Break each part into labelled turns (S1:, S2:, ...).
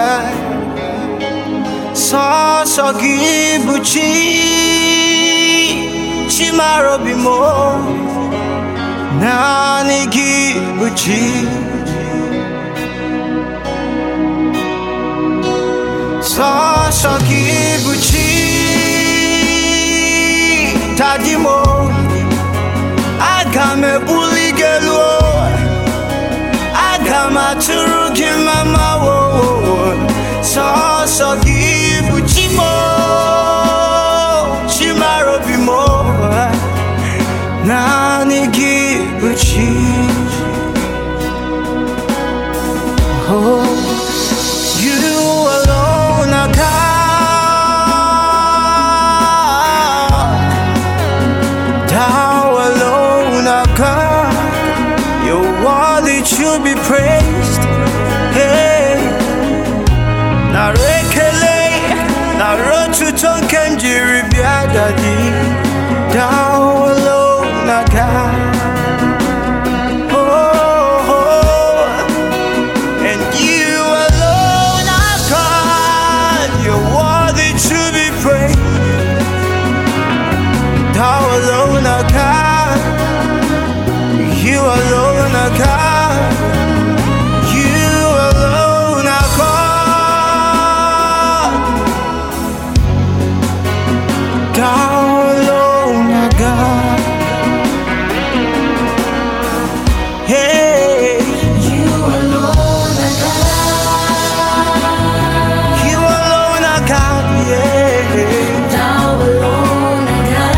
S1: Sasa gibuchi Chimaro bimo Nani gibuchi Sasa gibuchi Tadimo Agame buligelo Agama turugi mama wo Sasa gibuchi mo Chimaro bimo Nani gibuchi Oh, you alone are God. Thou alone are God. You're worthy to be praised. Hey, na rekele, na rotu tonkenjiri biadadi. Thou alone are God. Alone are God, you alone are God, you alone are God, thou alone are God. Hey,
S2: you alone are God,
S1: you alone are God, yeah.
S2: thou alone are God.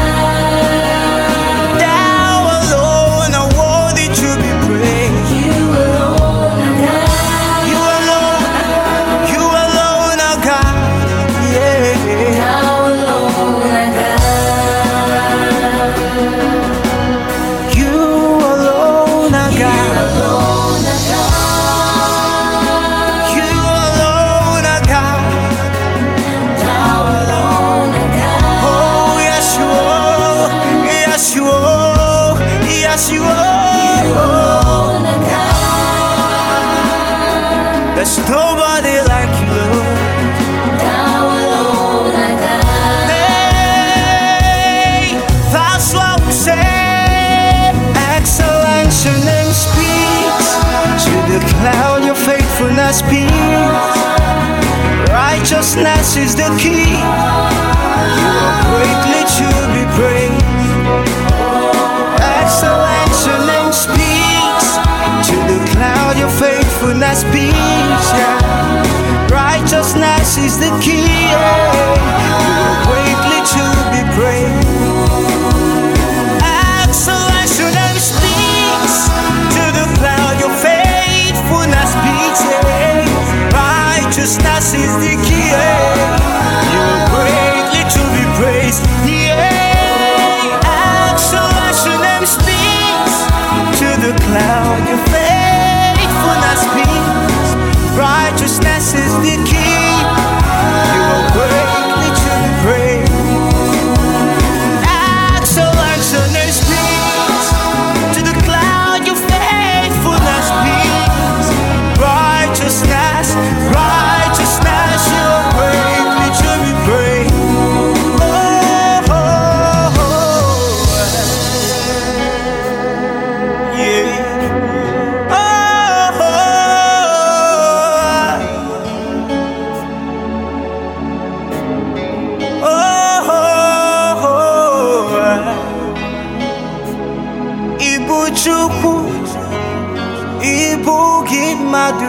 S1: There's nobody like you, Lord.
S2: Thou alone are God.
S1: Hey, that's what we say. Excellence, your name speaks. To the cloud, your faithfulness speaks. Righteousness is the key. You are greatly to be praised. Excellence, your name speaks. To the cloud, your faithfulness speaks. Yeah. Righteousness is the key. Yeah. You are greatly to be praised. Excellence, your name speaks. To the cloud, your faithfulness speaks. Yeah. Righteousness is the key. Yeah. You are greatly to be praised. Yeah. Excellence, your name speaks. To the cloud, your faithfulness speaks. Righteousness is the key. You are greatly to be praised. Excellence, your name speaks. To the cloud, your faithfulness speaks. Righteousness, righteousness, you are greatly to be praised. Oh, oh, oh. Yeah. Chukwu ibu gị mmadụ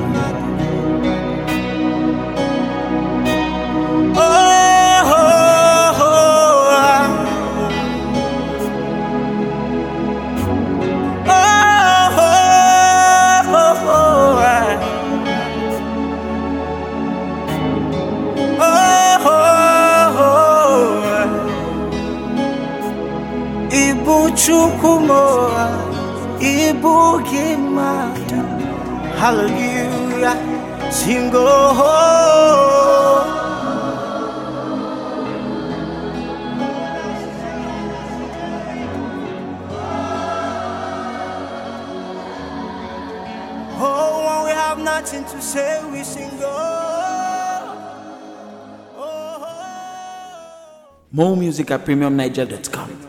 S1: ibu Chukwu mo ibu gị mmadụ. Hallelujah, sing oh. Oh, when we have nothing to say, we sing oh.
S3: More music at premiumniger.com.